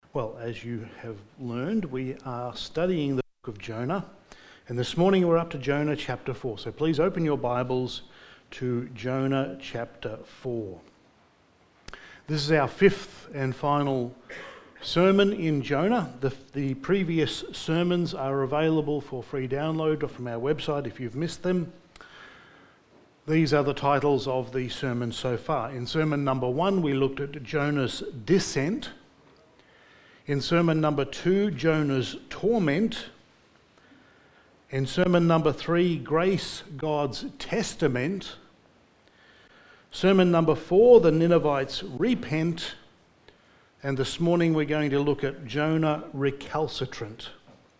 Well, as you have learned, we are studying the book of Jonah, and this morning we're up to Jonah chapter 4. So please open your Bibles to Jonah chapter 4. This is our fifth and final sermon in Jonah. The previous sermons are available for free download from our website if you've missed them. These are the titles of the sermons so far. In sermon number 1, we looked at Jonah's descent. In sermon number 2, Jonah's torment. In sermon number 3, Grace, God's Testament. Sermon number 4, the Ninevites repent. And this morning we're going to look at Jonah recalcitrant.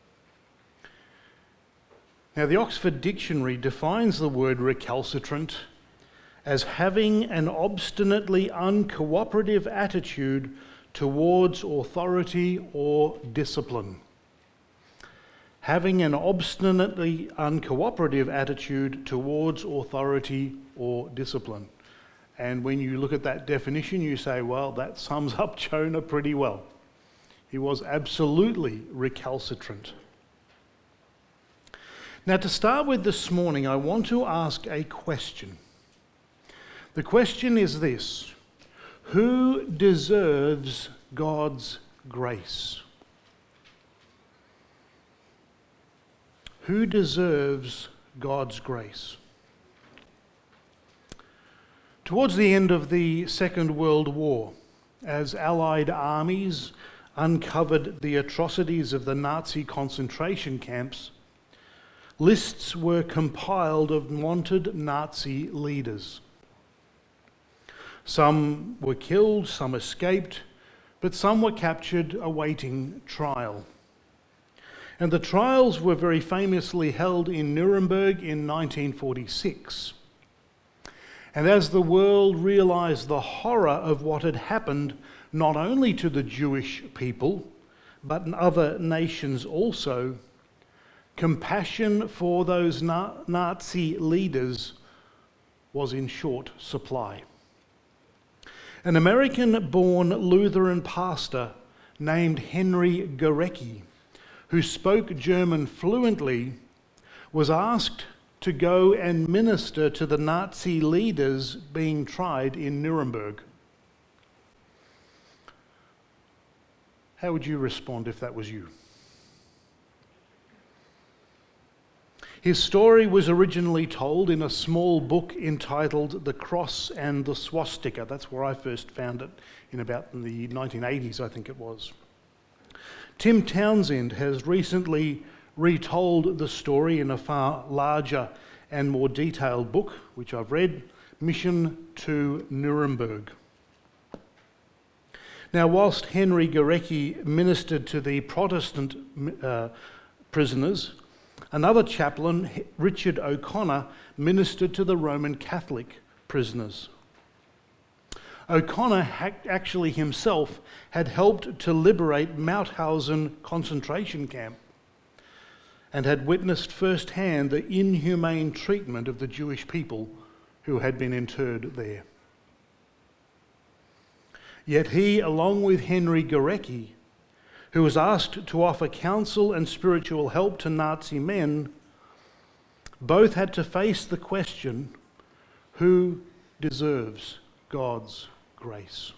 Now, the Oxford Dictionary defines the word recalcitrant as having an obstinately uncooperative attitude towards authority or discipline. Having an obstinately uncooperative attitude towards authority or discipline. And when you look at that definition, you say, well, that sums up Jonah pretty well. He was absolutely recalcitrant. Now, to start with this morning, I want to ask a question. The question is this: who deserves God's grace? Who deserves God's grace? Towards the end of the Second World War, as Allied armies uncovered the atrocities of the Nazi concentration camps, lists were compiled of wanted Nazi leaders. Some were killed, some escaped, but some were captured awaiting trial. And the trials were very famously held in Nuremberg in 1946. And as the world realised the horror of what had happened not only to the Jewish people, but in other nations also, compassion for those Nazi leaders was in short supply. An American-born Lutheran pastor named Henry Gurecki, who spoke German fluently, was asked to go and minister to the Nazi leaders being tried in Nuremberg. How would you respond if that was you? His story was originally told in a small book entitled The Cross and the Swastika. That's where I first found it in the 1980s, I think it was. Tim Townsend has recently retold the story in a far larger and more detailed book, which I've read, Mission to Nuremberg. Now, whilst Henry Gurecki ministered to the Protestant prisoners, another chaplain, Richard O'Connor, ministered to the Roman Catholic prisoners. O'Connor actually himself had helped to liberate Mauthausen concentration camp and had witnessed firsthand the inhumane treatment of the Jewish people who had been interred there. Yet he, along with Henry Gurecki, who was asked to offer counsel and spiritual help to Nazi men, both had to face the question, who deserves God's grace?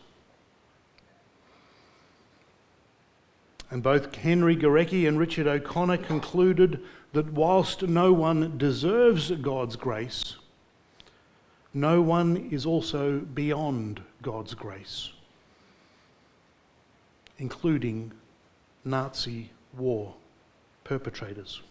And both Henry Gurecki and Richard O'Connor concluded that whilst no one deserves God's grace, no one is also beyond God's grace, including Nazi war perpetrators.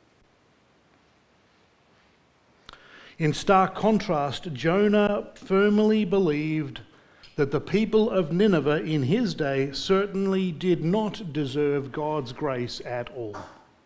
In stark contrast, Jonah firmly believed that the people of Nineveh in his day certainly did not deserve God's grace at all.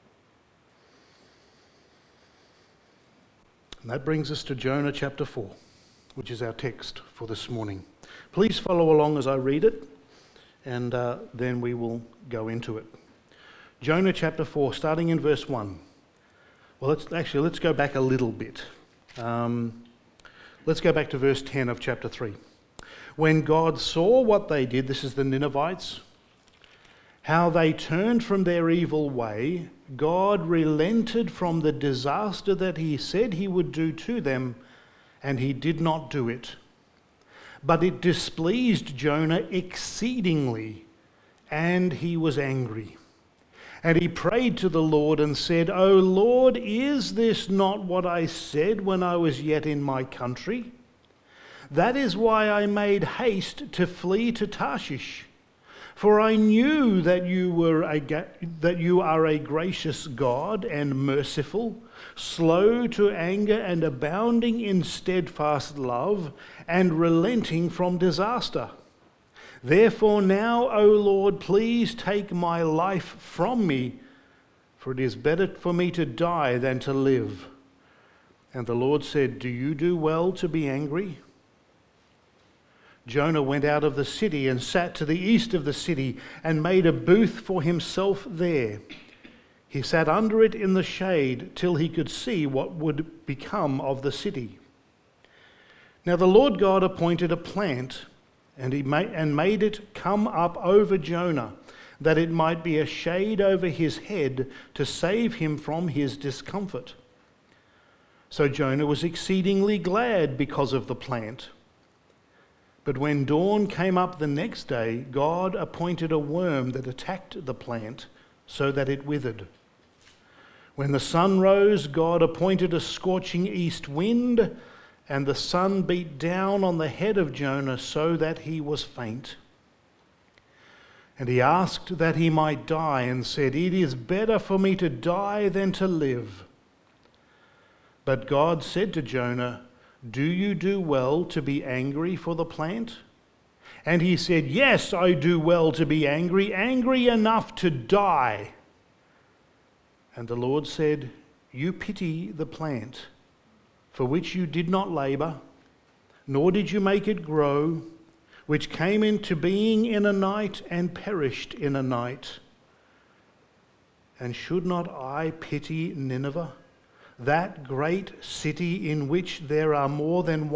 And that brings us to Jonah chapter 4, which is our text for this morning. Please follow along as I read it, and then we will go into it. Jonah chapter 4, starting in verse 1. Well, let's go back a little bit. Let's go back to verse 10 of chapter 3. When God saw what they did, this is the Ninevites, how they turned from their evil way, God relented from the disaster that he said he would do to them, and he did not do it. But it displeased Jonah exceedingly, and he was angry. And he prayed to the Lord and said, O Lord, is this not what I said when I was yet in my country? That is why I made haste to flee to Tarshish. For I knew that you are a gracious God and merciful, slow to anger and abounding in steadfast love, and relenting from disaster. Therefore now, O Lord, please take my life from me, for it is better for me to die than to live. And the Lord said, Do you do well to be angry? Jonah went out of the city and sat to the east of the city and made a booth for himself there. He sat under it in the shade till he could see what would become of the city. Now the Lord God appointed a plant and made it come up over Jonah, that it might be a shade over his head to save him from his discomfort. So Jonah was exceedingly glad because of the plant. But when dawn came up the next day, God appointed a worm that attacked the plant so that it withered. When the sun rose, God appointed a scorching east wind, and the sun beat down on the head of Jonah so that he was faint. And he asked that he might die and said, It is better for me to die than to live. But God said to Jonah, Do you do well to be angry for the plant? And he said, Yes, I do well to be angry, angry enough to die. And the Lord said, You pity the plant, for which you did not labor, nor did you make it grow, which came into being in a night and perished in a night. And should not I pity Nineveh, that great city in which there are more than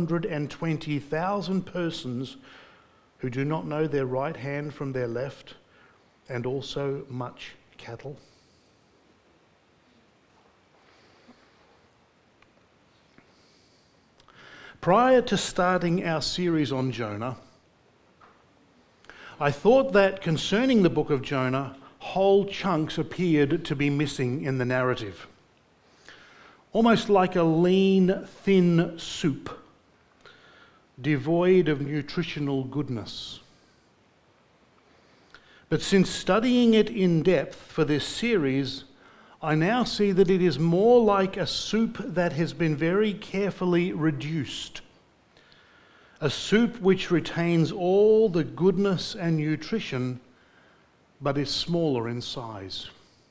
120,000 persons who do not know their right hand from their left, and also much cattle? Prior to starting our series on Jonah, I thought that concerning the book of Jonah, whole chunks appeared to be missing in the narrative. Almost like a lean, thin soup, devoid of nutritional goodness. But since studying it in depth for this series, I now see that it is more like a soup that has been very carefully reduced. A soup which retains all the goodness and nutrition, but is smaller in size.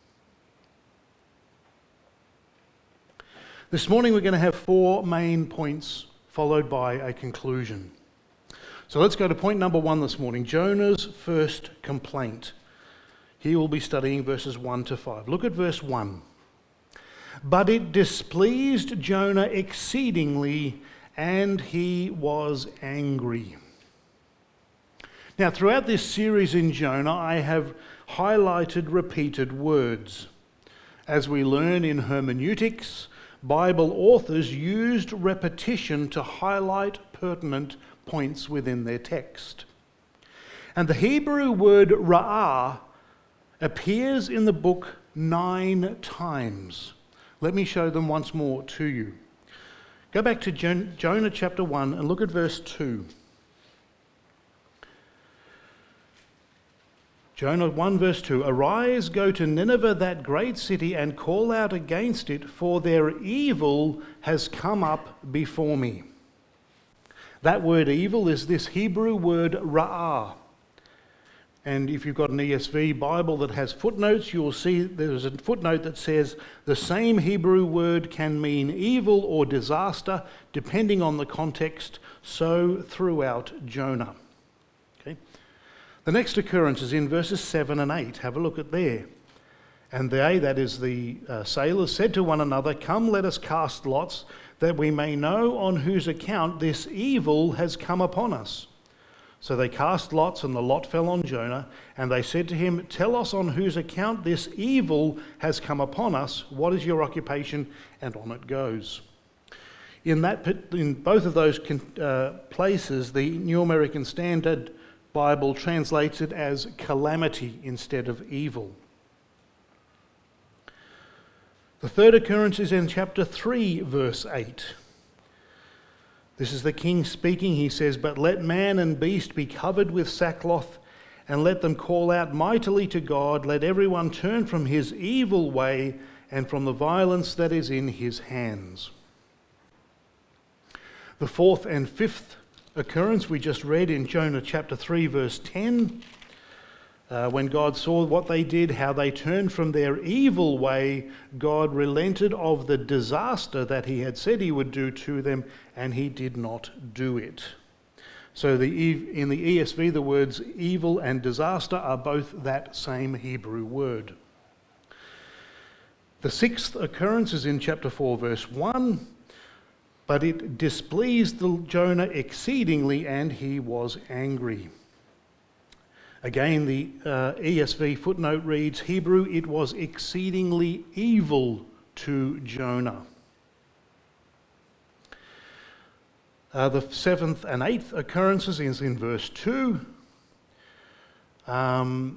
This morning we're going to have 4 main points followed by a conclusion. So let's go to point number 1 this morning, Jonah's first complaint. Here we'll be studying verses 1 to 5. Look at verse 1. But it displeased Jonah exceedingly, and he was angry. Now, throughout this series in Jonah, I have highlighted repeated words. As we learn in hermeneutics, Bible authors used repetition to highlight pertinent points within their text. And the Hebrew word ra'ah appears in the book 9 times. Let me show them once more to you. Go back to Jonah chapter 1 and look at verse 2. Jonah 1 verse 2, Arise, go to Nineveh, that great city, and call out against it, for their evil has come up before me. That word evil is this Hebrew word ra'ah. And if you've got an ESV Bible that has footnotes, you'll see there's a footnote that says the same Hebrew word can mean evil or disaster, depending on the context, so throughout Jonah. Okay. The next occurrence is in verses 7 and 8. Have a look at there. And they, that is the sailors, said to one another, Come, let us cast lots, that we may know on whose account this evil has come upon us. So they cast lots, and the lot fell on Jonah, and they said to him, "Tell us on whose account this evil has come upon us. What is your occupation?" And on it goes. In both of those places, the New American Standard Bible translates it as calamity instead of evil. The third occurrence is in chapter 3, verse 8. This is the king speaking. He says, "But let man and beast be covered with sackcloth, and let them call out mightily to God. Let everyone turn from his evil way and from the violence that is in his hands." The fourth and fifth occurrence we just read in Jonah chapter 3, verse 10. When God saw what they did, how they turned from their evil way, God relented of the disaster that he had said he would do to them, and he did not do it. So in the ESV, the words evil and disaster are both that same Hebrew word. The sixth occurrence is in chapter 4, verse 1. "But it displeased Jonah exceedingly, and he was angry." Again, the ESV footnote reads, Hebrew, "It was exceedingly evil to Jonah." The seventh and eighth occurrences is in verse 2. And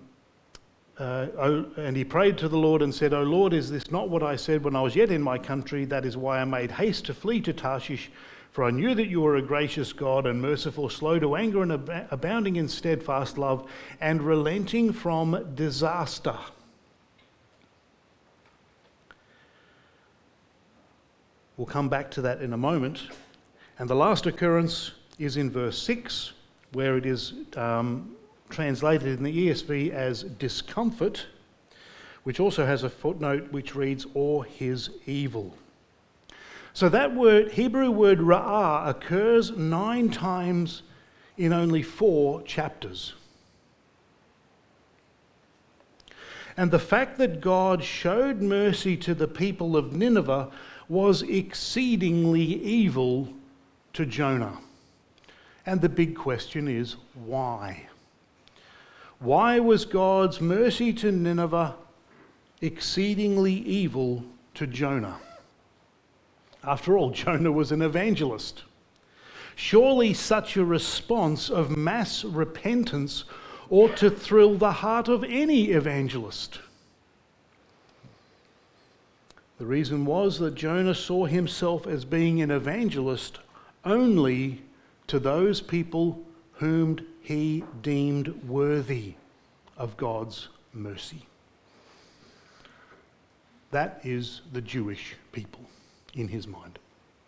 he prayed to the Lord and said, "O Lord, is this not what I said when I was yet in my country? That is why I made haste to flee to Tarshish, for I knew that you were a gracious God and merciful, slow to anger and abounding in steadfast love, and relenting from disaster." We'll come back to that in a moment. And the last occurrence is in verse 6, where it is translated in the ESV as discomfort, which also has a footnote which reads, "or his evil." So that word, Hebrew word ra'ah, occurs 9 times in only 4 chapters. And the fact that God showed mercy to the people of Nineveh was exceedingly evil to Jonah. And the big question is, why? Why was God's mercy to Nineveh exceedingly evil to Jonah? After all, Jonah was an evangelist. Surely such a response of mass repentance ought to thrill the heart of any evangelist. The reason was that Jonah saw himself as being an evangelist only to those people whom he deemed worthy of God's mercy. That is the Jewish people in his mind.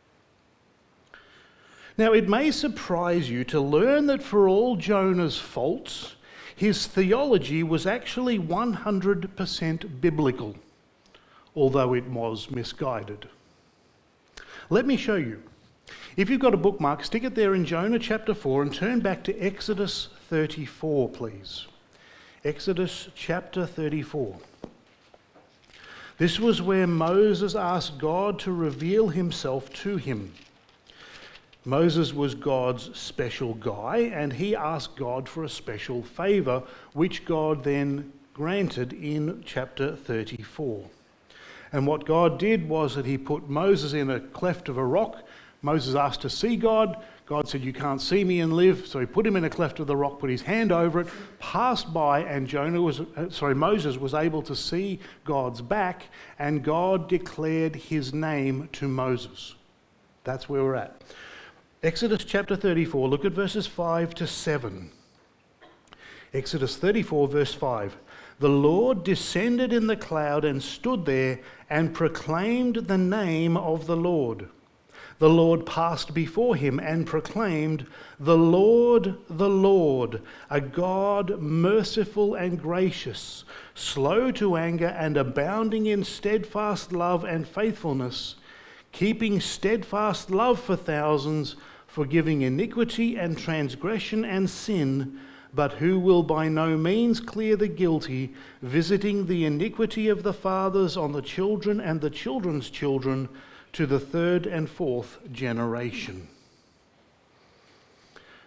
Now, it may surprise you to learn that for all Jonah's faults, his theology was actually 100% biblical, although it was misguided. Let me show you. If you've got a bookmark, stick it there in Jonah chapter 4 and turn back to Exodus 34, please. Exodus chapter 34. This was where Moses asked God to reveal himself to him. Moses was God's special guy, and he asked God for a special favour, which God then granted in chapter 34. And what God did was that he put Moses in a cleft of a rock. Moses asked to see God. God said, "You can't see me and live." So he put him in a cleft of the rock, put his hand over it, passed by, and Moses was able to see God's back, and God declared his name to Moses. That's where we're at. Exodus chapter 34, look at verses 5 to 7. Exodus 34, verse 5. "The Lord descended in the cloud and stood there and proclaimed the name of the Lord. The Lord passed before him and proclaimed, 'The Lord, a God merciful and gracious, slow to anger and abounding in steadfast love and faithfulness, keeping steadfast love for thousands, forgiving iniquity and transgression and sin, but who will by no means clear the guilty, visiting the iniquity of the fathers on the children and the children's children, to the 3rd and 4th generation.'"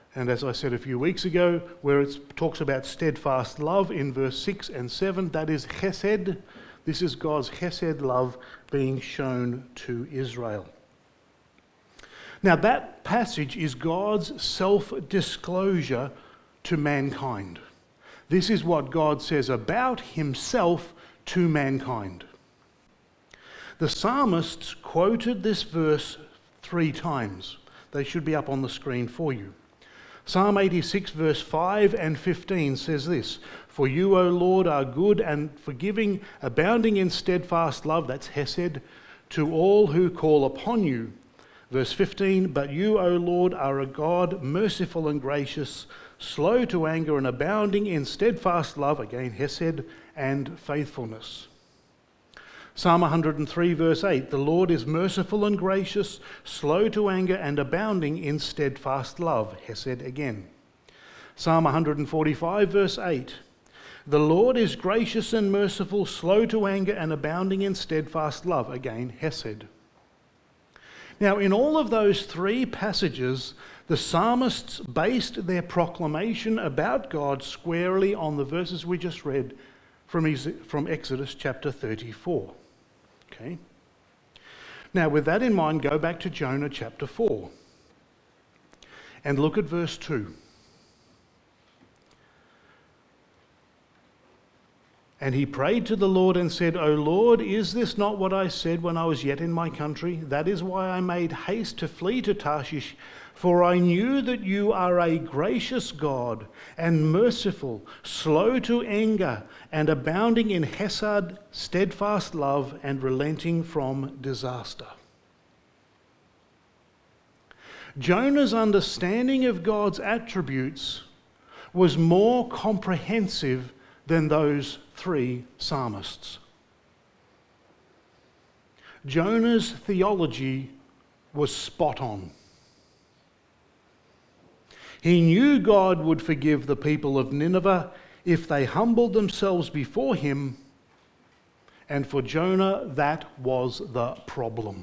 And as I said a few weeks ago, where it talks about steadfast love in verse 6 and 7, that is chesed. This is God's chesed love being shown to Israel. Now that passage is God's self-disclosure to mankind. This is what God says about himself to mankind. The psalmists quoted this verse 3 times. They should be up on the screen for you. Psalm 86 verse 5 and 15 says this: "For you, O Lord, are good and forgiving, abounding in steadfast love," that's hesed, "to all who call upon you." Verse 15, "But you, O Lord, are a God merciful and gracious, slow to anger and abounding in steadfast love," again hesed, "and faithfulness." Psalm 103 verse 8, "The Lord is merciful and gracious, slow to anger and abounding in steadfast love," hesed again. Psalm 145 verse 8, "The Lord is gracious and merciful, slow to anger and abounding in steadfast love," again hesed. Now in all of those 3 passages, the psalmists based their proclamation about God squarely on the verses we just read from Exodus chapter 34. Okay. Now, with that in mind, go back to Jonah chapter 4 and look at verse 2. "And he prayed to the Lord and said, O Lord, is this not what I said when I was yet in my country? That is why I made haste to flee to Tarshish, for I knew that you are a gracious God and merciful, slow to anger and abounding in hesed, steadfast love, and relenting from disaster." Jonah's understanding of God's attributes was more comprehensive than those 3 psalmists. Jonah's theology was spot on. He knew God would forgive the people of Nineveh if they humbled themselves before him, and for Jonah that was the problem.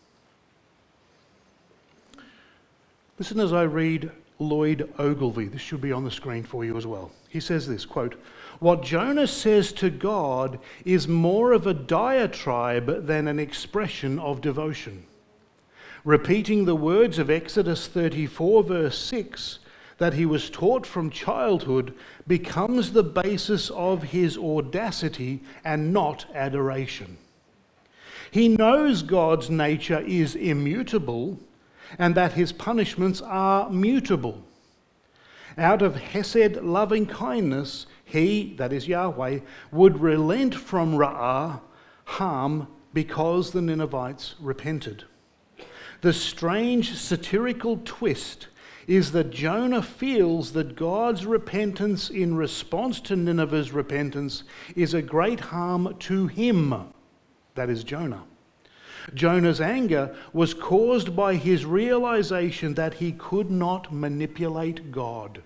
Listen as I read Lloyd Ogilvie. This should be on the screen for you as well. He says this, quote, "What Jonah says to God is more of a diatribe than an expression of devotion. Repeating the words of Exodus 34 verse 6 that he was taught from childhood becomes the basis of his audacity and not adoration. He knows God's nature is immutable and that his punishments are mutable. Out of hesed loving kindness, he, that is Yahweh, would relent from ra'ah, harm, because the Ninevites repented. The strange satirical twist is that Jonah feels that God's repentance in response to Nineveh's repentance is a great harm to him, that is Jonah. Jonah's anger was caused by his realization that he could not manipulate God.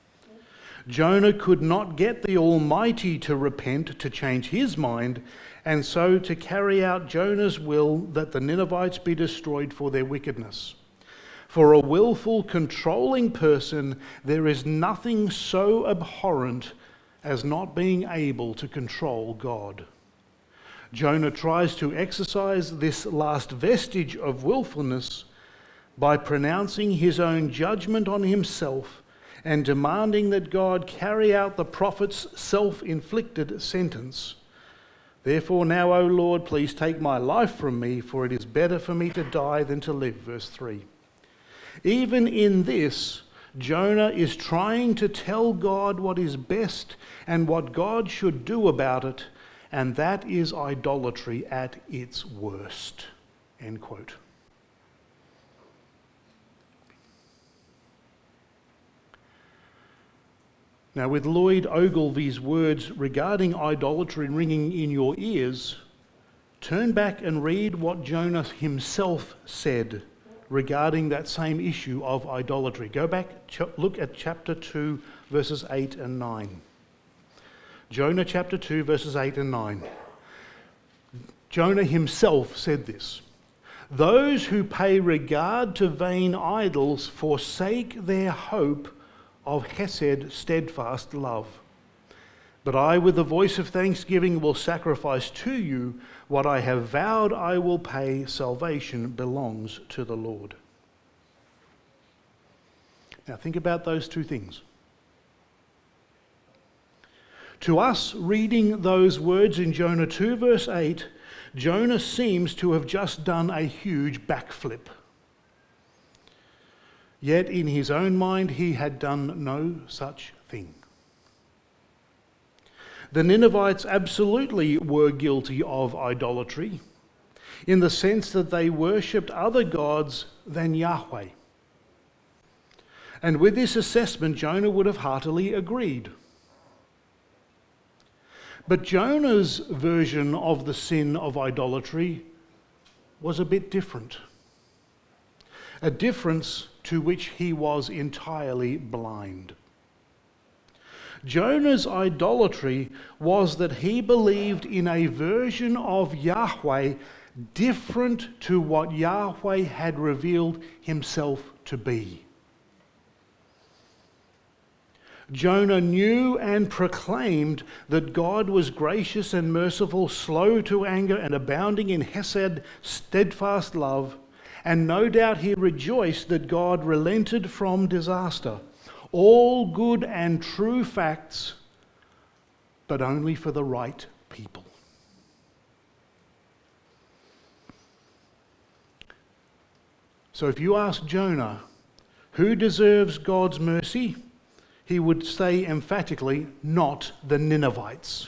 Jonah could not get the Almighty to repent, to change his mind, and so to carry out Jonah's will that the Ninevites be destroyed for their wickedness. For a willful, controlling person, there is nothing so abhorrent as not being able to control God. Jonah tries to exercise this last vestige of willfulness by pronouncing his own judgment on himself and demanding that God carry out the prophet's self-inflicted sentence. Therefore now, O Lord, please take my life from me, for it is better for me to die than to live. Verse 3. Even in this, Jonah is trying to tell God what is best and what God should do about it, and that is idolatry at its worst. End quote. Now, with Lloyd Ogilvie's words regarding idolatry ringing in your ears, turn back and read what Jonah himself said regarding that same issue of idolatry. Go back, look at chapter 2, verses 8 and 9. Jonah chapter 2, verses 8 and 9. Jonah himself said this: Those who pay regard to vain idols forsake their hope of hesed, steadfast love. But I, with the voice of thanksgiving, will sacrifice to you what I have vowed I will pay. Salvation belongs to the Lord. Now think about those two things. To us, reading those words in Jonah 2 verse 8, Jonah seems to have just done a huge backflip. Yet in his own mind, he had done no such thing. The Ninevites absolutely were guilty of idolatry, in the sense that they worshipped other gods than Yahweh. And with this assessment, Jonah would have heartily agreed. But Jonah's version of the sin of idolatry was a bit different. A difference to which he was entirely blind. Jonah's idolatry was that he believed in a version of Yahweh different to what Yahweh had revealed himself to be. Jonah knew and proclaimed that God was gracious and merciful, slow to anger and abounding in hesed, steadfast love, and no doubt he rejoiced that God relented from disaster. All good and true facts, but only for the right people. So if you ask Jonah, who deserves God's mercy? He would say emphatically, not the Ninevites.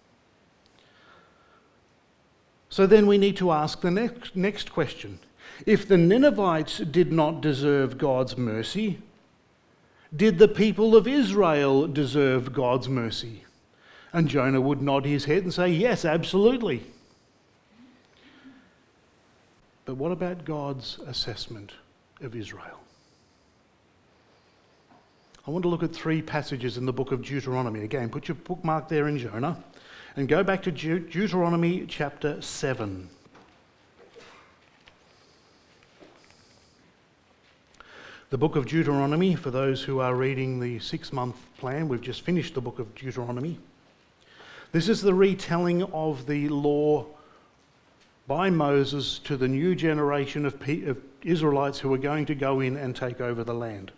So then we need to ask the next question. If the Ninevites did not deserve God's mercy, did the people of Israel deserve God's mercy? And Jonah would nod his head and say, yes, absolutely. But what about God's assessment of Israel? I want to look at 3 passages in the book of Deuteronomy. Again, put your bookmark there in Jonah and go back to Deuteronomy chapter 7. The book of Deuteronomy, for those who are reading the 6-month plan, we've just finished the book of Deuteronomy. This is the retelling of the law by Moses to the new generation of Israelites who are going to go in and take over the land.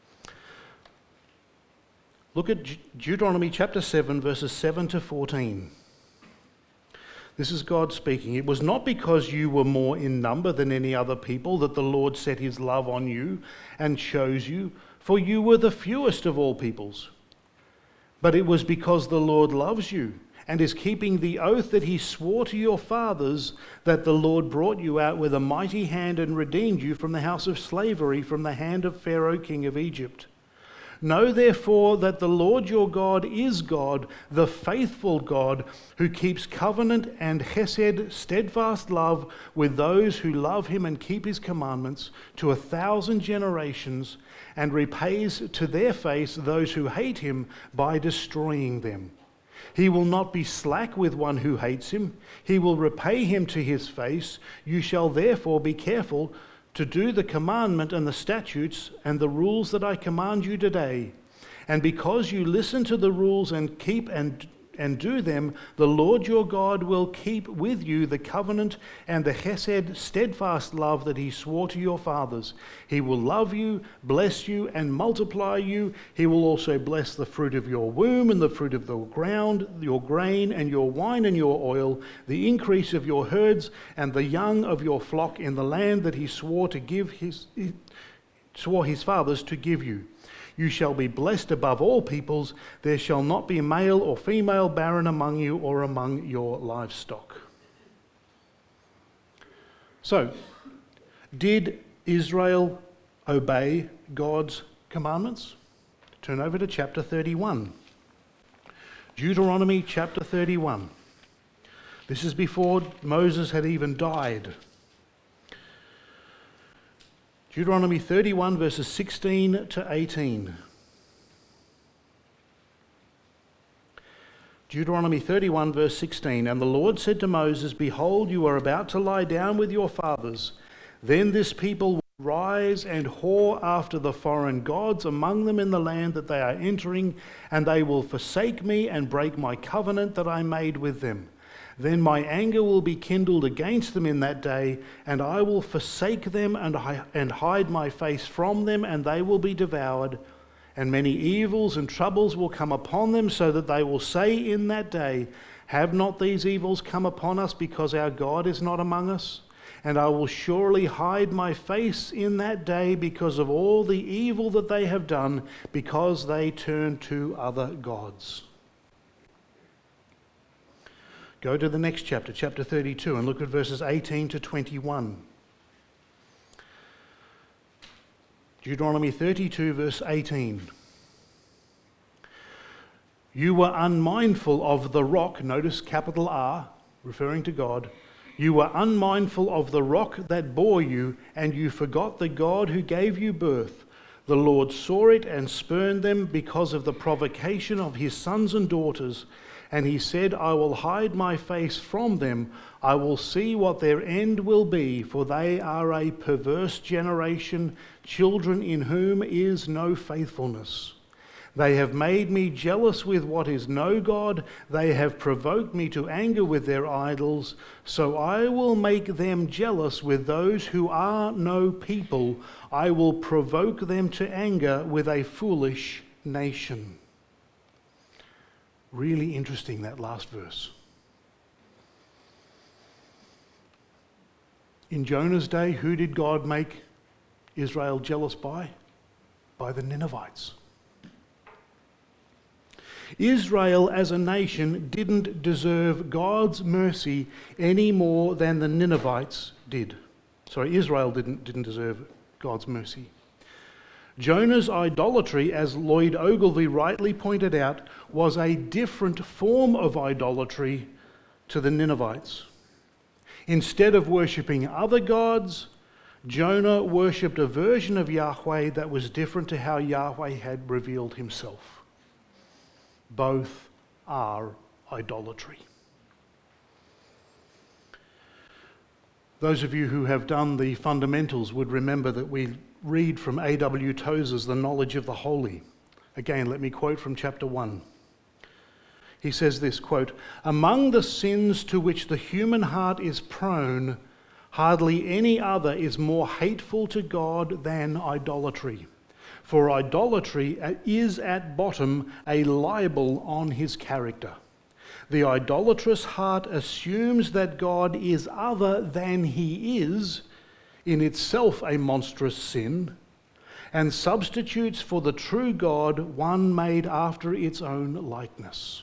Look at Deuteronomy chapter 7, verses 7 to 14. This is God speaking. It was not because you were more in number than any other people that the Lord set his love on you and chose you, for you were the fewest of all peoples. But it was because the Lord loves you and is keeping the oath that he swore to your fathers, that the Lord brought you out with a mighty hand and redeemed you from the house of slavery, from the hand of Pharaoh, king of Egypt. Know therefore that the Lord your God is God, the faithful God, who keeps covenant and hesed, steadfast love, with those who love him and keep his commandments to 1,000 generations, and repays to their face those who hate him by destroying them. He will not be slack with one who hates him. He will repay him to his face. You shall therefore be careful to do the commandment and the statutes and the rules that I command you today. And because you listen to the rules and keep and do them, the Lord your God will keep with you the covenant and the hesed, steadfast love that he swore to your fathers. He will love you, bless you, and multiply you. He will also bless the fruit of your womb and the fruit of the ground, your grain and your wine and your oil, the increase of your herds and the young of your flock in the land that he swore his fathers to give you. You shall be blessed above all peoples. There shall not be male or female barren among you or among your livestock. So, did Israel obey God's commandments? Turn over to chapter 31. Deuteronomy chapter 31. This is before Moses had even died. Deuteronomy 31 verses 16 to 18. Deuteronomy 31 verse 16. And the Lord said to Moses, Behold, you are about to lie down with your fathers. Then this people will rise and whore after the foreign gods among them in the land that they are entering, and they will forsake me and break my covenant that I made with them. Then my anger will be kindled against them in that day, and I will forsake them and hide my face from them, and they will be devoured. And many evils and troubles will come upon them, so that they will say in that day, have not these evils come upon us because our God is not among us? And I will surely hide my face in that day because of all the evil that they have done, because they turn to other gods. Go to the next chapter, chapter 32, and look at verses 18 to 21. Deuteronomy 32, verse 18. You were unmindful of the rock, notice capital R, referring to God. You were unmindful of the rock that bore you, and you forgot the God who gave you birth. The Lord saw it and spurned them because of the provocation of his sons and daughters. And he said, I will hide my face from them. I will see what their end will be, for they are a perverse generation, children in whom is no faithfulness. They have made me jealous with what is no God. They have provoked me to anger with their idols. So I will make them jealous with those who are no people. I will provoke them to anger with a foolish nation. Really interesting, that last verse. In Jonah's day, who did God make Israel jealous by? By the Ninevites. Israel as a nation didn't deserve God's mercy any more than the Ninevites did. Sorry, Israel didn't deserve God's mercy. Jonah's idolatry, as Lloyd Ogilvie rightly pointed out, was a different form of idolatry to the Ninevites. Instead of worshipping other gods, Jonah worshipped a version of Yahweh that was different to how Yahweh had revealed himself. Both are idolatry. Those of you who have done the fundamentals would remember that we read from A.W. Tozer's The Knowledge of the Holy. Again, let me quote from chapter 1. He says this, quote, among the sins to which the human heart is prone, hardly any other is more hateful to God than idolatry. For idolatry is at bottom a libel on his character. The idolatrous heart assumes that God is other than he is, in itself a monstrous sin, and substitutes for the true God one made after its own likeness.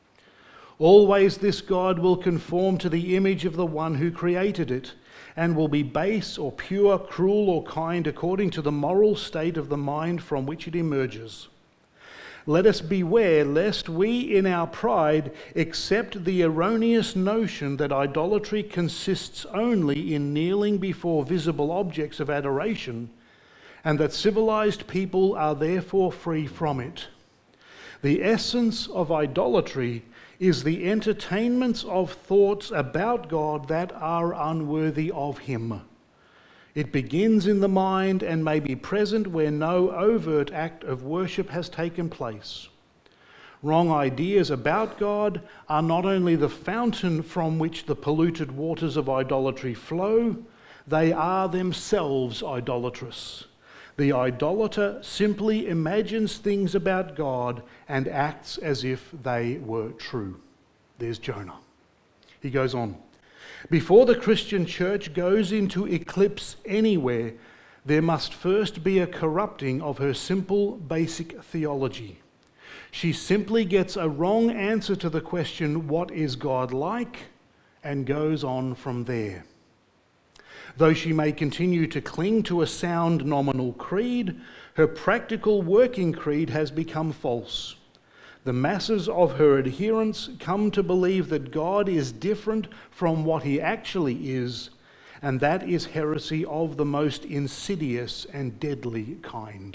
Always this God will conform to the image of the one who created it, and will be base or pure, cruel or kind according to the moral state of the mind from which it emerges. Let us beware lest we in our pride accept the erroneous notion that idolatry consists only in kneeling before visible objects of adoration, and that civilized people are therefore free from it. The essence of idolatry is the entertainments of thoughts about God that are unworthy of him. It begins in the mind and may be present where no overt act of worship has taken place. Wrong ideas about God are not only the fountain from which the polluted waters of idolatry flow, they are themselves idolatrous. The idolater simply imagines things about God and acts as if they were true. There's Jonah. He goes on. Before the Christian church goes into eclipse anywhere, there must first be a corrupting of her simple, basic theology. She simply gets a wrong answer to the question, what is God like? And goes on from there. Though she may continue to cling to a sound nominal creed, her practical working creed has become false. The masses of her adherents come to believe that God is different from what he actually is, and that is heresy of the most insidious and deadly kind.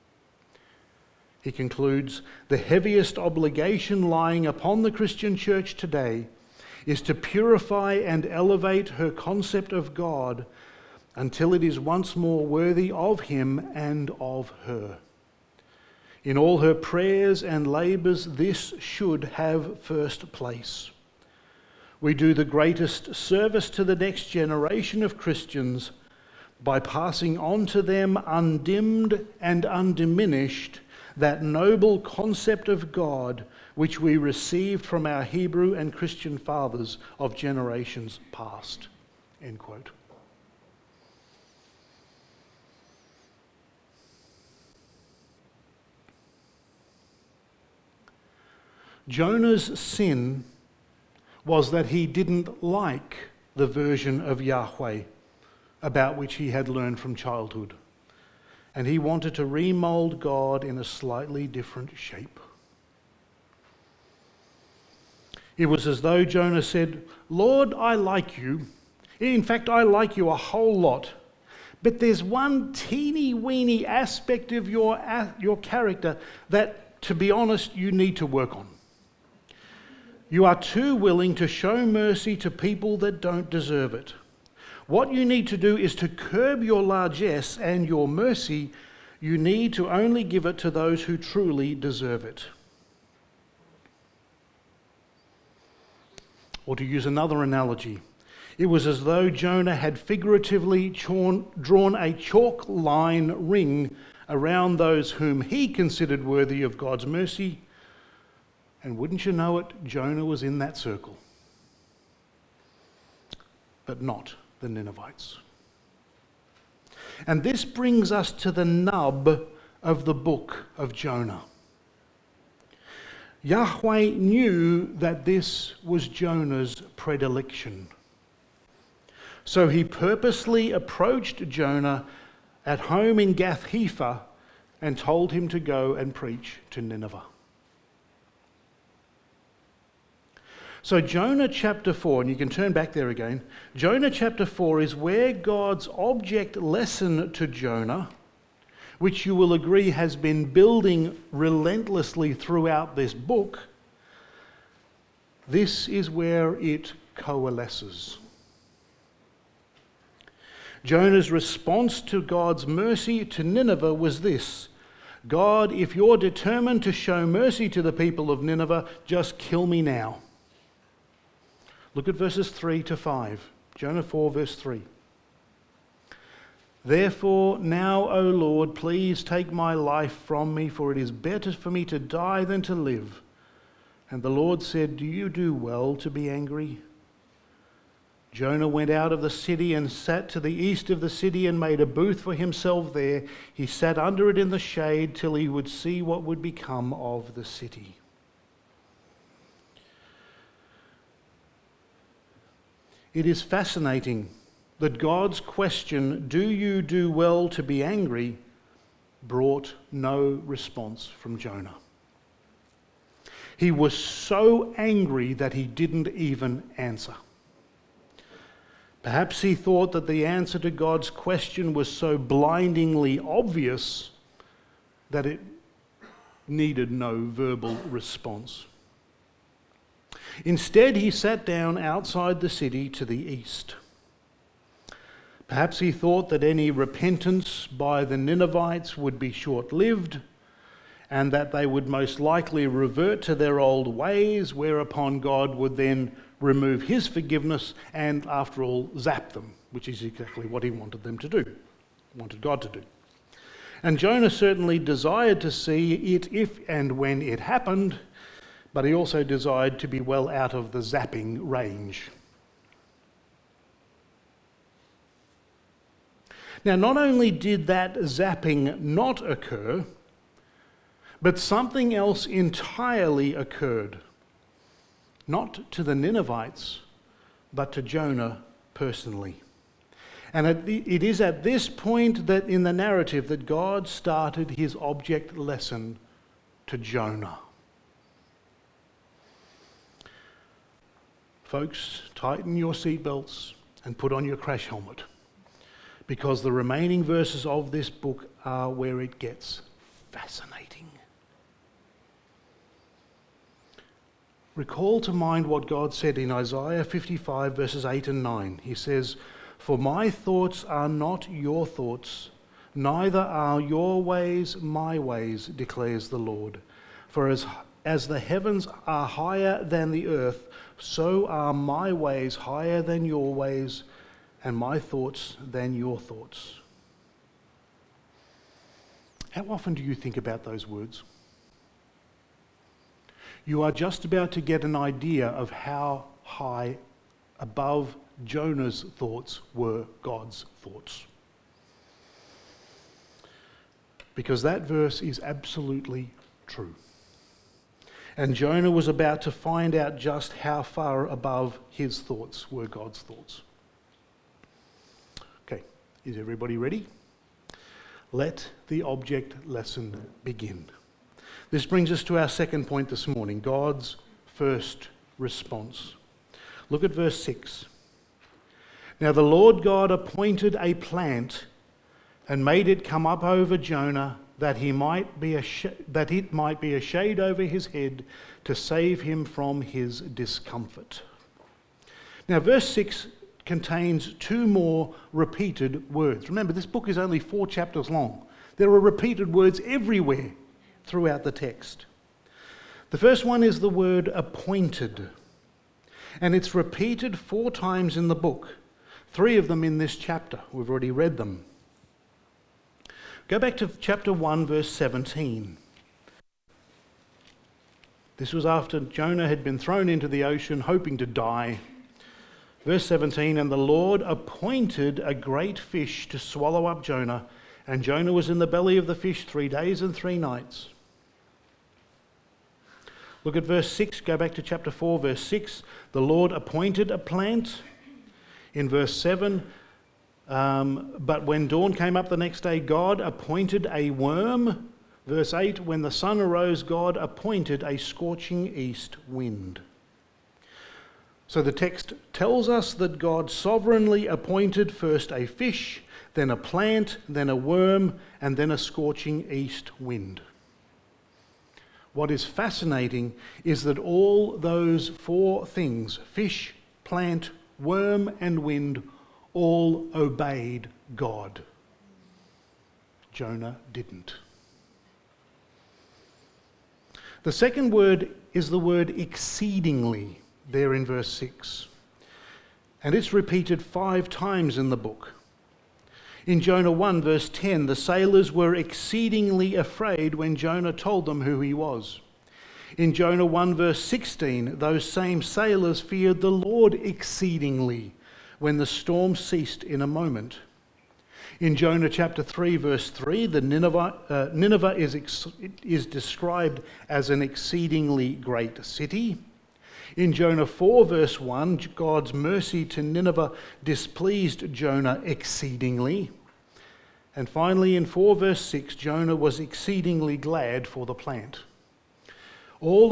He concludes, the heaviest obligation lying upon the Christian church today is to purify and elevate her concept of God until it is once more worthy of him and of her. In all her prayers and labours, this should have first place. We do the greatest service to the next generation of Christians by passing on to them undimmed and undiminished that noble concept of God which we received from our Hebrew and Christian fathers of generations past." End quote. Jonah's sin was that he didn't like the version of Yahweh about which he had learned from childhood, and he wanted to remold God in a slightly different shape. It was as though Jonah said, "Lord, I like you. In fact, I like you a whole lot. But there's one teeny-weeny aspect of your character that, to be honest, you need to work on. You are too willing to show mercy to people that don't deserve it. What you need to do is to curb your largesse and your mercy. You need to only give it to those who truly deserve it." Or to use another analogy, it was as though Jonah had figuratively drawn a chalk line ring around those whom he considered worthy of God's mercy. And wouldn't you know it, Jonah was in that circle. But not the Ninevites. And this brings us to the nub of the book of Jonah. Yahweh knew that this was Jonah's predilection. So he purposely approached Jonah at home in Gath-hepher and told him to go and preach to Nineveh. So Jonah chapter 4, and you can turn back there again, Jonah chapter 4 is where God's object lesson to Jonah, which you will agree has been building relentlessly throughout this book, this is where it coalesces. Jonah's response to God's mercy to Nineveh was this: "God, if you're determined to show mercy to the people of Nineveh, just kill me now." Look at verses 3 to 5. Jonah 4, verse 3. "Therefore now, O Lord, please take my life from me, for it is better for me to die than to live." And the Lord said, "Do you do well to be angry?" Jonah went out of the city and sat to the east of the city and made a booth for himself there. He sat under it in the shade till he would see what would become of the city. It is fascinating that God's question, "Do you do well to be angry?" brought no response from Jonah. He was so angry that he didn't even answer. Perhaps he thought that the answer to God's question was so blindingly obvious that it needed no verbal response. Instead, he sat down outside the city to the east. Perhaps he thought that any repentance by the Ninevites would be short-lived and that they would most likely revert to their old ways, whereupon God would then remove his forgiveness and, after all, zap them, which is exactly what he wanted them to do, wanted God to do. And Jonah certainly desired to see it if and when it happened, but he also desired to be well out of the zapping range. Now, not only did that zapping not occur, but something else entirely occurred. Not to the Ninevites, but to Jonah personally. And it is at this point that in the narrative that God started his object lesson to Jonah. Folks, tighten your seatbelts and put on your crash helmet, because the remaining verses of this book are where it gets fascinating. Recall to mind what God said in Isaiah 55 verses 8 and 9. He says, For my thoughts are not your thoughts, neither are your ways my ways, declares the Lord. For as the heavens are higher than the earth, so are my ways higher than your ways, and my thoughts than your thoughts. How often do you think about those words? You are just about to get an idea of how high above Jonah's thoughts were God's thoughts. Because that verse is absolutely true. And Jonah was about to find out just how far above his thoughts were God's thoughts. Okay, is everybody ready? Let the object lesson begin. This brings us to our second point this morning, God's first response. Look at verse 6. Now the Lord God appointed a plant and made it come up over Jonah, that it might be a shade over his head to save him from his discomfort. Now verse 6 contains two more repeated words. Remember, this book is only 4 chapters long. There are repeated words everywhere throughout the text. The first one is the word appointed, and it's repeated 4 times in the book, 3 of them in this chapter. We've already read them. Go back to chapter 1, verse 17. This was after Jonah had been thrown into the ocean, hoping to die. Verse 17, and the Lord appointed a great fish to swallow up Jonah, and Jonah was in the belly of the fish 3 days and 3 nights. Look at verse 6, go back to chapter 4, verse 6. The Lord appointed a plant. In verse 7, but when dawn came up the next day, God appointed a worm. Verse 8, when the sun arose, God appointed a scorching east wind. So the text tells us that God sovereignly appointed first a fish, then a plant, then a worm, and then a scorching east wind. What is fascinating is that all those 4 things, fish, plant, worm, and wind, all obeyed God. Jonah didn't. The second word is the word exceedingly, there in verse 6. And it's repeated 5 times in the book. In Jonah 1, verse 10, the sailors were exceedingly afraid when Jonah told them who he was. In Jonah 1, verse 16, those same sailors feared the Lord exceedingly when the storm ceased in a moment. In Jonah chapter 3, verse 3, the Nineveh is described as an exceedingly great city. In Jonah 4, verse 1, God's mercy to Nineveh displeased Jonah exceedingly. And finally, in 4, verse 6, Jonah was exceedingly glad for the plant. All the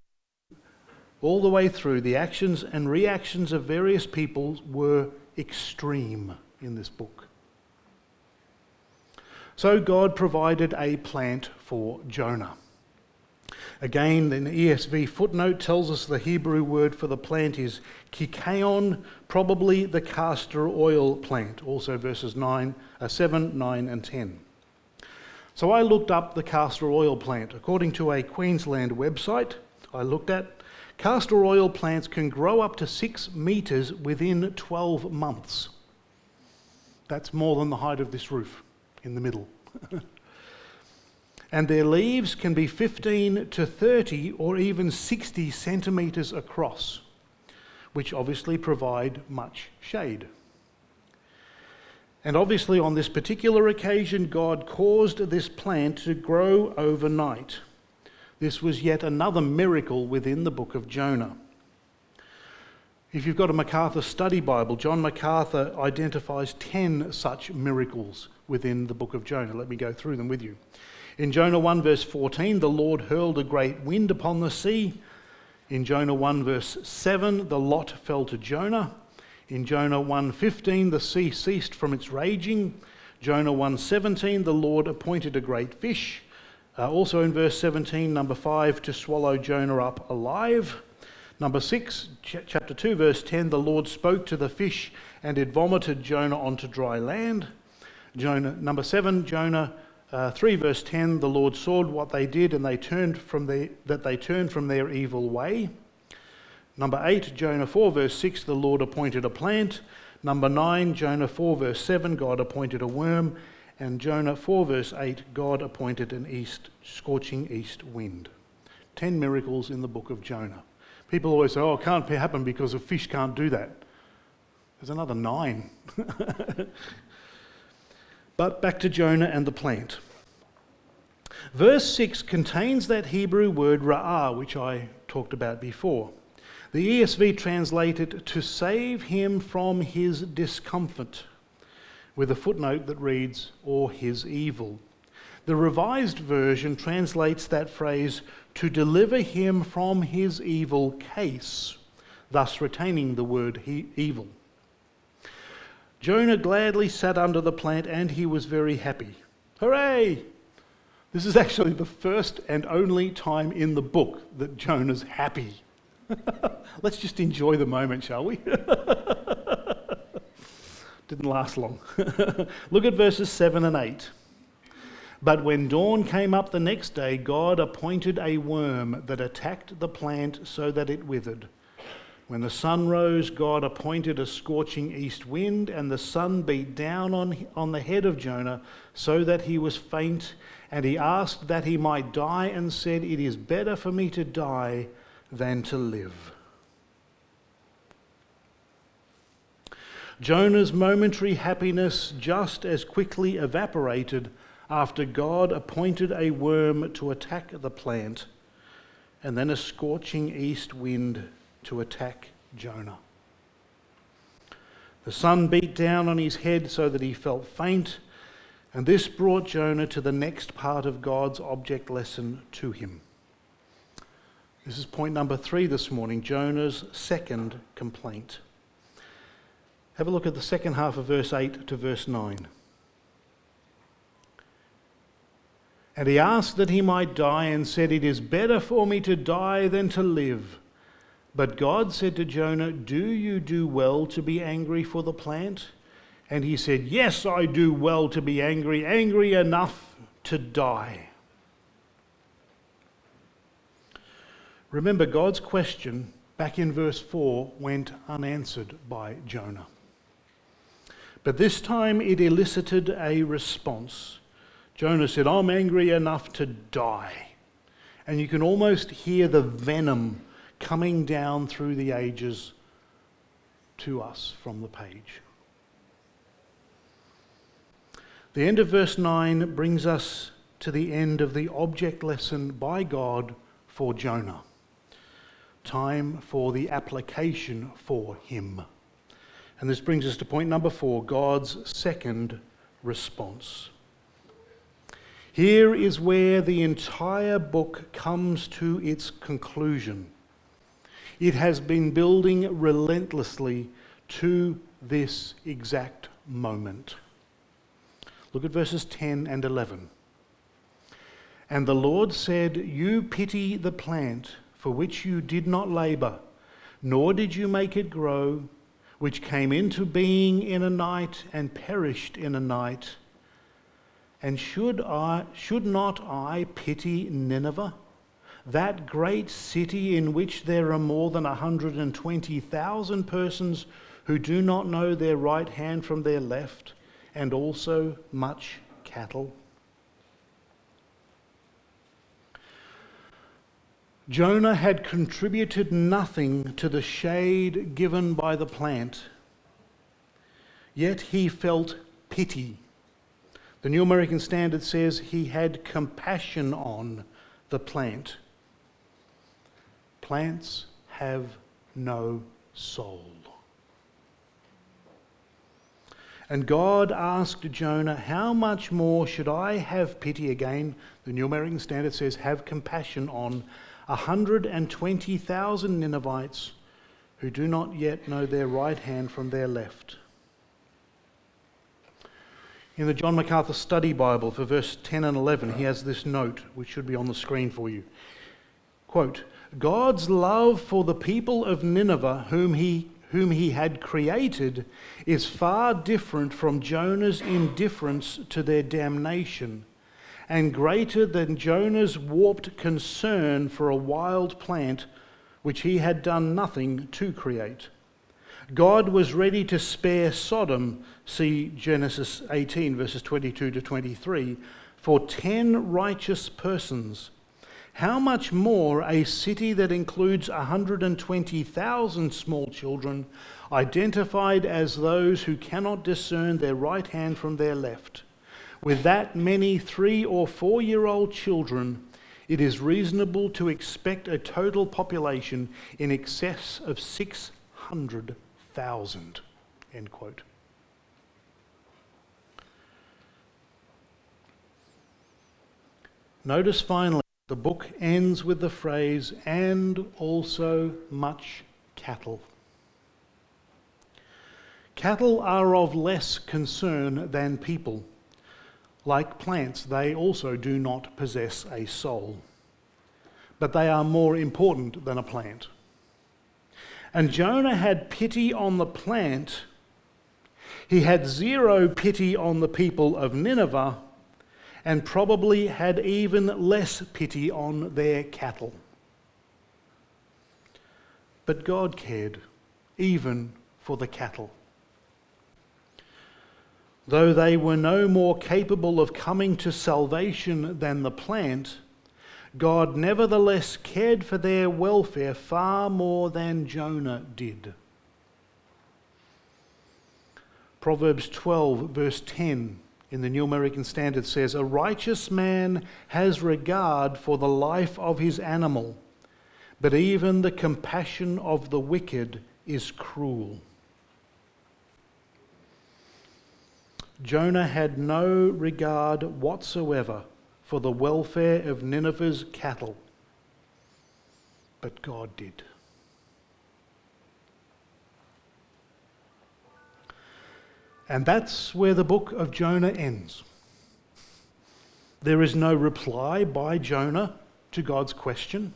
way through, the actions and reactions of various people were extreme in this book. So God provided a plant for Jonah. Again, the ESV footnote tells us the Hebrew word for the plant is kikaon, probably the castor oil plant, also verses 7, 9 and 10. So I looked up the castor oil plant. According to a Queensland website I looked at, castor oil plants can grow up to 6 metres within 12 months. That's more than the height of this roof in the middle. And their leaves can be 15 to 30 or even 60 centimetres across, which obviously provide much shade. And obviously on this particular occasion, God caused this plant to grow overnight. This was yet another miracle within the book of Jonah. If you've got a MacArthur Study Bible, John MacArthur identifies 10 such miracles within the book of Jonah. Let me go through them with you. In Jonah 1 verse 14, the Lord hurled a great wind upon the sea. In Jonah 1 verse 7, the lot fell to Jonah. In Jonah 1:15, the sea ceased from its raging. Jonah 1:17, the Lord appointed a great fish. Also in verse 17, number 5, to swallow Jonah up alive. Number 6, chapter 2, verse 10, the Lord spoke to the fish and it vomited Jonah onto dry land. Number 7, Jonah 3, verse 10, the Lord saw what they did and they turned from their evil way. Number 8, Jonah 4, verse 6, the Lord appointed a plant. Number 9, Jonah 4, verse 7, God appointed a worm. And Jonah 4, verse 8, God appointed an scorching east wind. 10 miracles in the book of Jonah. People always say, oh, it can't happen because a fish can't do that. There's another 9. But back to Jonah and the plant. Verse 6 contains that Hebrew word ra'ah, which I talked about before. The ESV translated to save him from his discomfort, with a footnote that reads, or his evil. The Revised Version translates that phrase to deliver him from his evil case, thus retaining the word evil. Jonah gladly sat under the plant and he was very happy. Hooray! This is actually the first and only time in the book that Jonah's happy. Let's just enjoy the moment, shall we? Didn't last long. Look at verses 7 and 8. But when dawn came up the next day, God appointed a worm that attacked the plant so that it withered. When the sun rose, God appointed a scorching east wind, and the sun beat down on the head of Jonah so that he was faint, and he asked that he might die and said, "It is better for me to die than to live." Jonah's momentary happiness just as quickly evaporated after God appointed a worm to attack the plant and then a scorching east wind to attack Jonah. The sun beat down on his head so that he felt faint, and this brought Jonah to the next part of God's object lesson to him. This is point number 3 this morning, Jonah's second complaint. Have a look at the second half of verse 8 to verse 9. And he asked that he might die and said, "It is better for me to die than to live." But God said to Jonah, "Do you do well to be angry for the plant?" And he said, "Yes, I do well to be angry, angry enough to die." Remember, God's question back in verse 4 went unanswered by Jonah. But this time it elicited a response. Jonah said, "I'm angry enough to die." And you can almost hear the venom coming down through the ages to us from the page. The end of verse 9 brings us to the end of the object lesson by God for Jonah. Time for the application for him. And this brings us to point number 4, God's second response. Here is where the entire book comes to its conclusion. It has been building relentlessly to this exact moment. Look at verses 10 and 11. And the Lord said, "You pity the plant for which you did not labour, nor did you make it grow, which came into being in a night and perished in a night. And should not I pity Nineveh, that great city in which there are more than 120,000 persons who do not know their right hand from their left, and also much cattle?" Jonah had contributed nothing to the shade given by the plant, yet he felt pity. The New American Standard says he had compassion on the plant. Plants have no soul. And God asked Jonah, "How much more should I have pity?" Again, the New American Standard says, "have compassion on 120,000 Ninevites who do not yet know their right hand from their left." In the John MacArthur Study Bible for verse 10 and 11, he has this note, which should be on the screen for you. Quote, God's love for the people of Nineveh, whom he had created, is far different from Jonah's indifference to their damnation, and greater than Jonah's warped concern for a wild plant which he had done nothing to create. God was ready to spare Sodom, see Genesis 18 verses 22 to 23, for 10 righteous persons. How much more a city that includes 120,000 small children, identified as those who cannot discern their right hand from their left? With that many 3 or 4-year-old children, it is reasonable to expect a total population in excess of 600,000. End quote. Notice finally, the book ends with the phrase, and also much cattle. Cattle are of less concern than people. Like plants, they also do not possess a soul. But they are more important than a plant. And Jonah had pity on the plant. He had zero pity on the people of Nineveh, and probably had even less pity on their cattle. But God cared, even for the cattle. Though they were no more capable of coming to salvation than the plant, God nevertheless cared for their welfare far more than Jonah did. Proverbs 12 verse 10 in the New American Standard says, "A righteous man has regard for the life of his animal, but even the compassion of the wicked is cruel." Jonah had no regard whatsoever for the welfare of Nineveh's cattle, but God did. And that's where the book of Jonah ends. There is no reply by Jonah to God's question.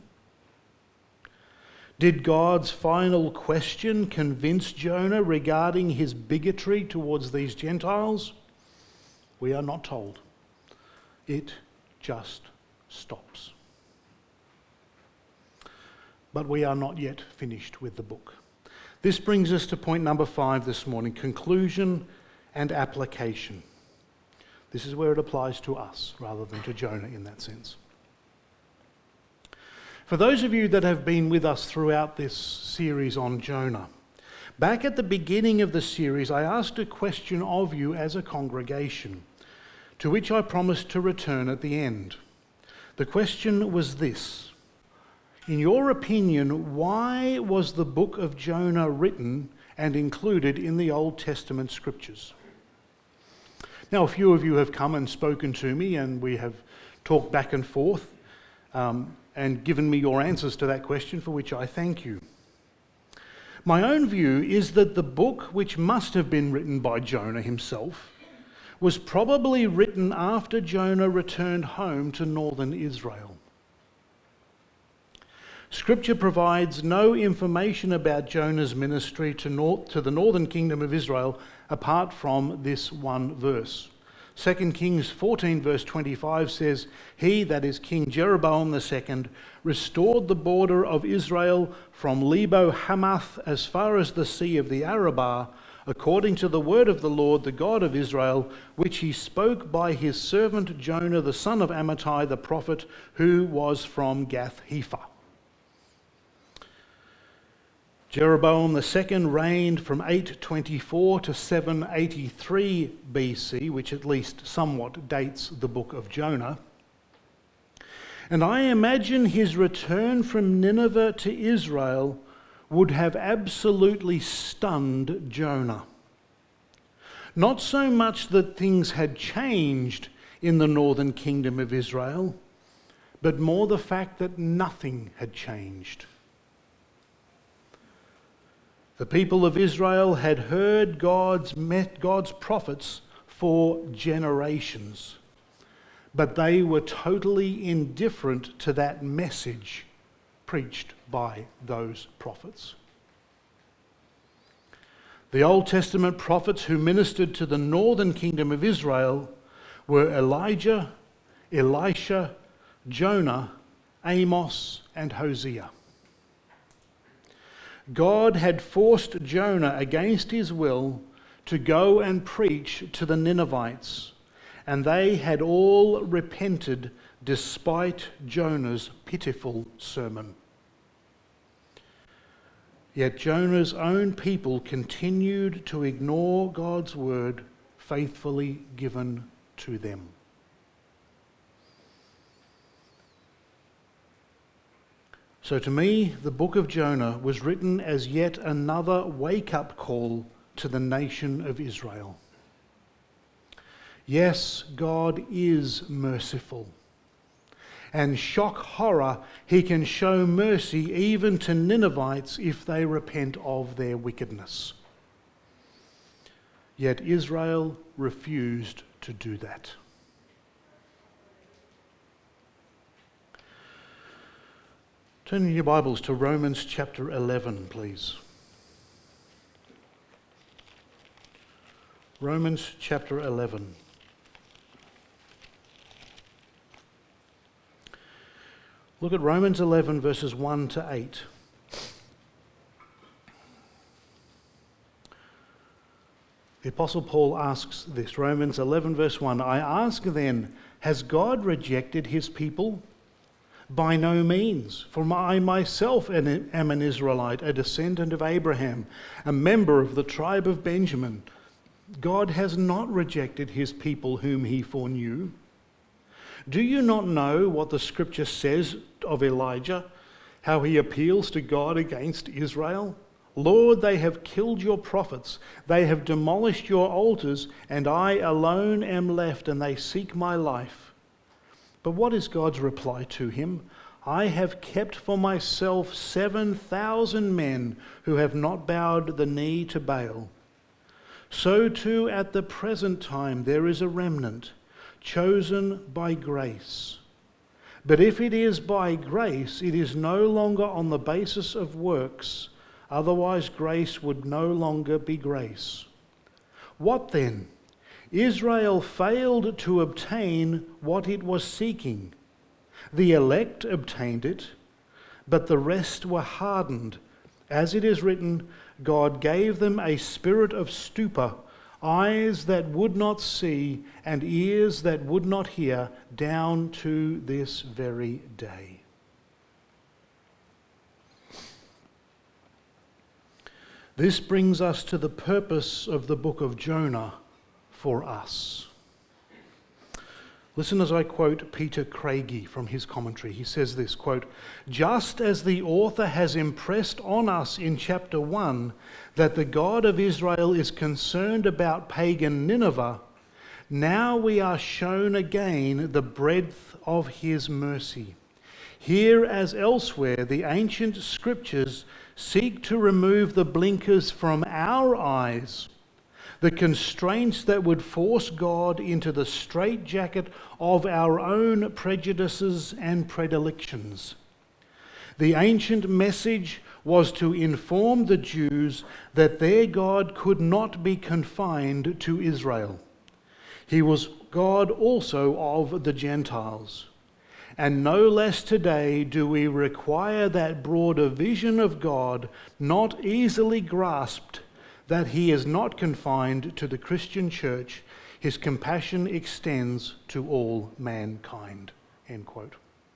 Did God's final question convince Jonah regarding his bigotry towards these Gentiles? We are not told. It just stops. But we are not yet finished with the book. This brings us to point number 5 this morning, conclusion and application. This is where it applies to us rather than to Jonah in that sense. For those of you that have been with us throughout this series on Jonah, back at the beginning of the series, I asked a question of you as a congregation, to which I promised to return at the end. The question was this: in your opinion, why was the book of Jonah written and included in the Old Testament scriptures? Now, a few of you have come and spoken to me, and we have talked back and forth and given me your answers to that question, for which I thank you. My own view is that the book, which must have been written by Jonah himself, was probably written after Jonah returned home to northern Israel. Scripture provides no information about Jonah's ministry to the northern kingdom of Israel apart from this one verse. 2 Kings 14 verse 25 says, "He," that is King Jeroboam II, "restored the border of Israel from Lebo Hamath as far as the sea of the Arabah, according to the word of the Lord, the God of Israel, which he spoke by his servant Jonah, the son of Amittai, the prophet, who was from Gath-hepher." Jeroboam II reigned from 824 to 783 BC, which at least somewhat dates the book of Jonah. And I imagine his return from Nineveh to Israel would have absolutely stunned Jonah. Not so much that things had changed in the northern kingdom of Israel, but more the fact that nothing had changed. The people of Israel had heard God's prophets for generations, but they were totally indifferent to that message preached by those prophets. The Old Testament prophets who ministered to the northern kingdom of Israel were Elijah, Elisha, Jonah, Amos, and Hosea. God had forced Jonah against his will to go and preach to the Ninevites, and they had all repented despite Jonah's pitiful sermon. Yet Jonah's own people continued to ignore God's word faithfully given to them. So to me, the book of Jonah was written as yet another wake-up call to the nation of Israel. Yes, God is merciful. And shock horror, he can show mercy even to Ninevites if they repent of their wickedness. Yet Israel refused to do that. Turn in your Bibles to Romans chapter 11, please. Romans chapter 11. Look at Romans 11 verses 1 to 8. The Apostle Paul asks this, Romans 11 verse 1, I ask then, has God rejected his people? By no means, for I myself am an Israelite, a descendant of Abraham, a member of the tribe of Benjamin. God has not rejected his people whom he foreknew. Do you not know what the scripture says of Elijah, how he appeals to God against Israel? Lord, they have killed your prophets, they have demolished your altars, and I alone am left, and they seek my life. But what is God's reply to him? I have kept for myself 7,000 men who have not bowed the knee to Baal. So too at the present time there is a remnant, chosen by grace. But if it is by grace, it is no longer on the basis of works, otherwise grace would no longer be grace. What then? Israel failed to obtain what it was seeking. The elect obtained it, but the rest were hardened. As it is written, God gave them a spirit of stupor, eyes that would not see and ears that would not hear, down to this very day. This brings us to the purpose of the book of Jonah for us. Listen as I quote Peter Craigie from his commentary. He says this, quote, just as the author has impressed on us in chapter 1 that the God of Israel is concerned about pagan Nineveh, now we are shown again the breadth of his mercy. Here as elsewhere, the ancient scriptures seek to remove the blinkers from our eyes, the constraints that would force God into the straitjacket of our own prejudices and predilections. The ancient message was to inform the Jews that their God could not be confined to Israel. He was God also of the Gentiles. And no less today do we require that broader vision of God, not easily grasped, that he is not confined to the Christian church. His compassion extends to all mankind. End quote.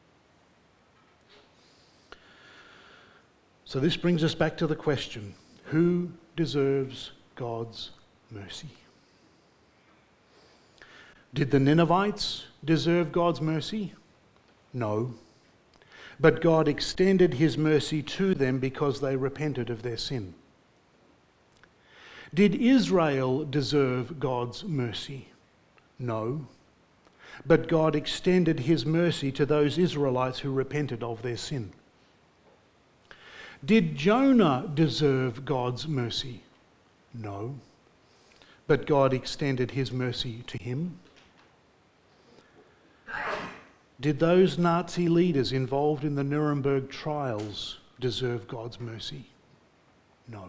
So this brings us back to the question, who deserves God's mercy? Did the Ninevites deserve God's mercy? No. But God extended his mercy to them because they repented of their sin. Did Israel deserve God's mercy? No. But God extended his mercy to those Israelites who repented of their sin. Did Jonah deserve God's mercy? No. But God extended his mercy to him. Did those Nazi leaders involved in the Nuremberg trials deserve God's mercy? No.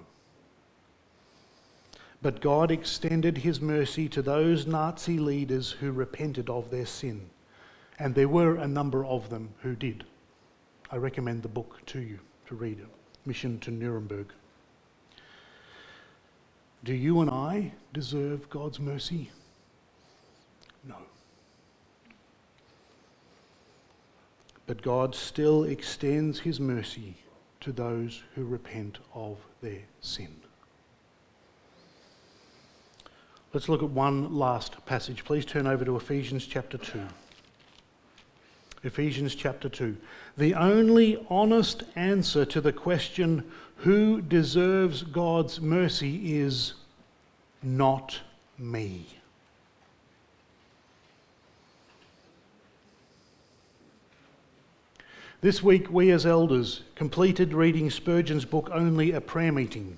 But God extended his mercy to those Nazi leaders who repented of their sin. And there were a number of them who did. I recommend the book to you to read it, Mission to Nuremberg. Do you and I deserve God's mercy? No. But God still extends his mercy to those who repent of their sin. Let's look at one last passage. Please turn over to Ephesians chapter 2. Ephesians chapter 2. The only honest answer to the question, who deserves God's mercy, is not me. This week, we as elders completed reading Spurgeon's book, Only a Prayer Meeting.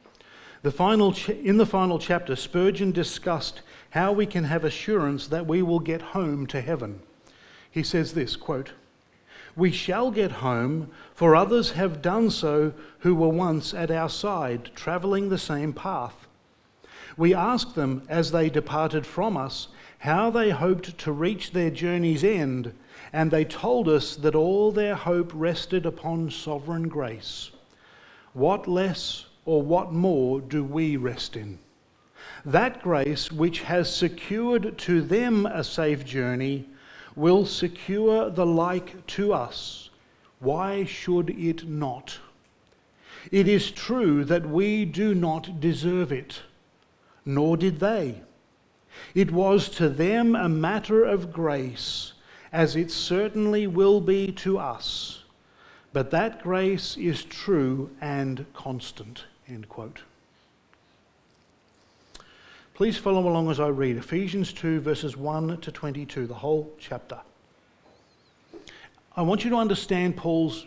In the final chapter, Spurgeon discussed how we can have assurance that we will get home to heaven. He says this, quote, "We shall get home, for others have done so who were once at our side, travelling the same path. We asked them as they departed from us how they hoped to reach their journey's end, and they told us that all their hope rested upon sovereign grace. What less or what more do we rest in? That grace which has secured to them a safe journey will secure the like to us. Why should it not? It is true that we do not deserve it, nor did they. It was to them a matter of grace, as it certainly will be to us. But that grace is true and constant." End quote. Please follow along as I read Ephesians 2 verses 1 to 22, the whole chapter. I want you to understand Paul's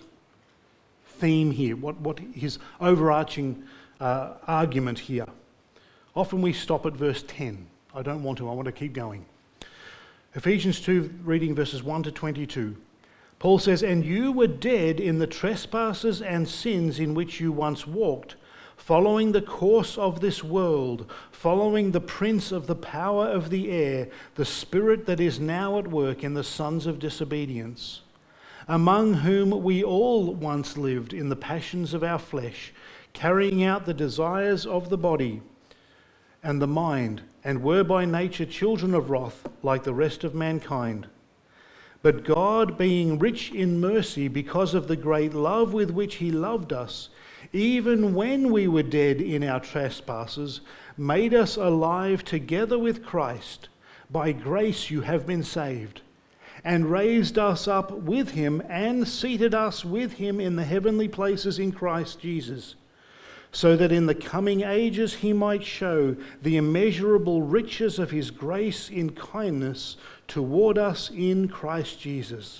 theme here, what his overarching argument here. Often we stop at verse 10. I don't want to, I want to keep going. Ephesians 2, reading verses 1 to 22. Paul says, "And you were dead in the trespasses and sins in which you once walked, following the course of this world, following the prince of the power of the air, the spirit that is now at work in the sons of disobedience, among whom we all once lived in the passions of our flesh, carrying out the desires of the body and the mind, and were by nature children of wrath like the rest of mankind. But God, being rich in mercy because of the great love with which he loved us, even when we were dead in our trespasses, made us alive together with Christ. By grace you have been saved, and raised us up with him and seated us with him in the heavenly places in Christ Jesus, so that in the coming ages he might show the immeasurable riches of his grace in kindness toward us in Christ Jesus.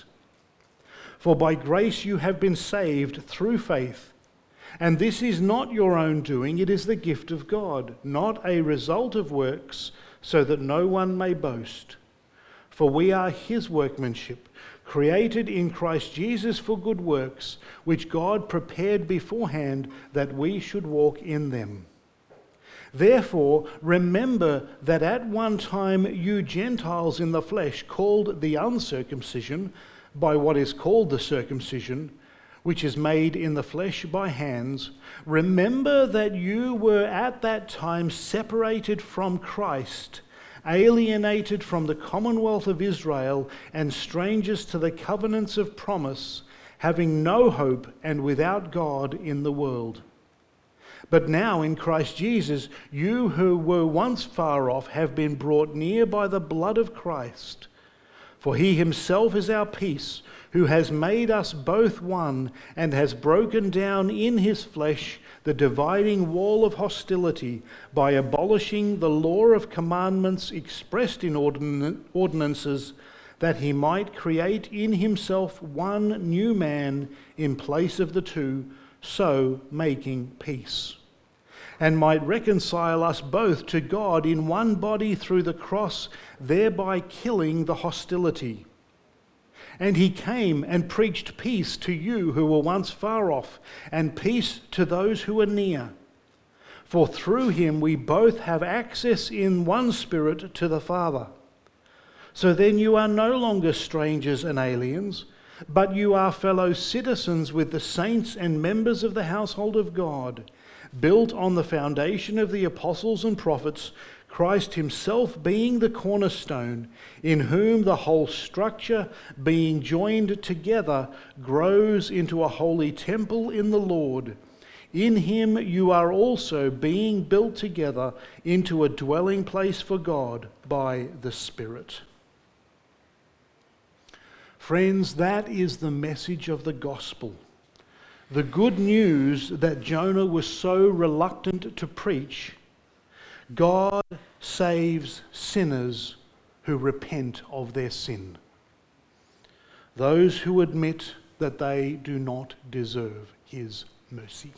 For by grace you have been saved through faith, and this is not your own doing, it is the gift of God, not a result of works, so that no one may boast. For we are his workmanship, created in Christ Jesus for good works, which God prepared beforehand that we should walk in them. Therefore, remember that at one time you Gentiles in the flesh, called the uncircumcision by what is called the circumcision, which is made in the flesh by hands, remember that you were at that time separated from Christ, alienated from the commonwealth of Israel, and strangers to the covenants of promise, having no hope and without God in the world. But now in Christ Jesus, you who were once far off have been brought near by the blood of Christ. For he himself is our peace, who has made us both one, and has broken down in his flesh the dividing wall of hostility, by abolishing the law of commandments expressed in ordinances, that he might create in himself one new man in place of the two, so making peace, and might reconcile us both to God in one body through the cross, thereby killing the hostility. And he came and preached peace to you who were once far off, and peace to those who are near. For through him we both have access in one Spirit to the Father. So then you are no longer strangers and aliens, but you are fellow citizens with the saints and members of the household of God, built on the foundation of the apostles and prophets, Christ himself being the cornerstone, in whom the whole structure, being joined together, grows into a holy temple in the Lord. In him you are also being built together into a dwelling place for God by the Spirit. Friends, that is the message of the gospel. The good news that Jonah was so reluctant to preach. God saves sinners who repent of their sin. Those who admit that they do not deserve his mercy.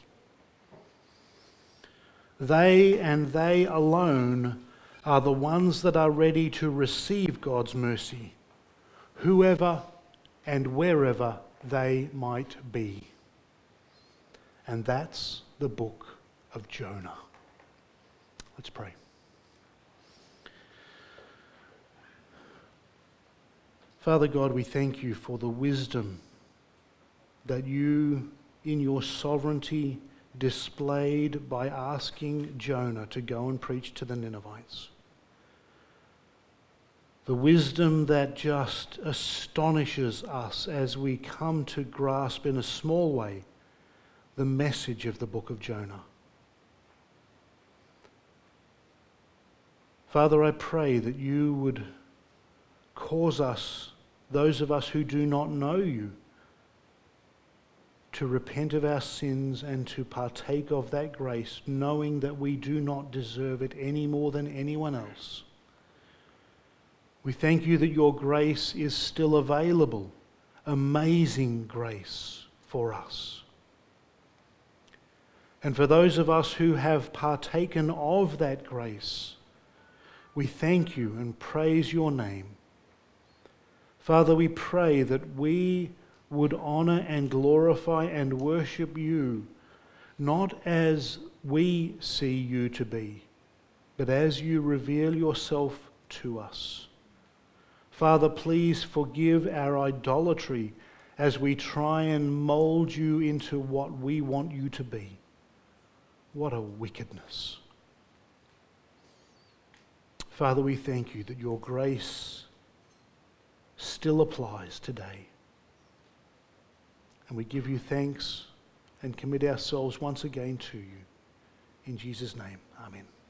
They and they alone are the ones that are ready to receive God's mercy, whoever and wherever they might be. And that's the book of Jonah. Let's pray. Father God, we thank you for the wisdom that you, in your sovereignty, displayed by asking Jonah to go and preach to the Ninevites. The wisdom that just astonishes us as we come to grasp in a small way the message of the book of Jonah. Father, I pray that you would cause us, those of us who do not know you, to repent of our sins and to partake of that grace, knowing that we do not deserve it any more than anyone else. We thank you that your grace is still available, amazing grace for us. And for those of us who have partaken of that grace, we thank you and praise your name. Father, we pray that we would honor and glorify and worship you, not as we see you to be, but as you reveal yourself to us. Father, please forgive our idolatry as we try and mold you into what we want you to be. What a wickedness. Father, we thank you that your grace still applies today. And we give you thanks and commit ourselves once again to you. In Jesus' name, amen.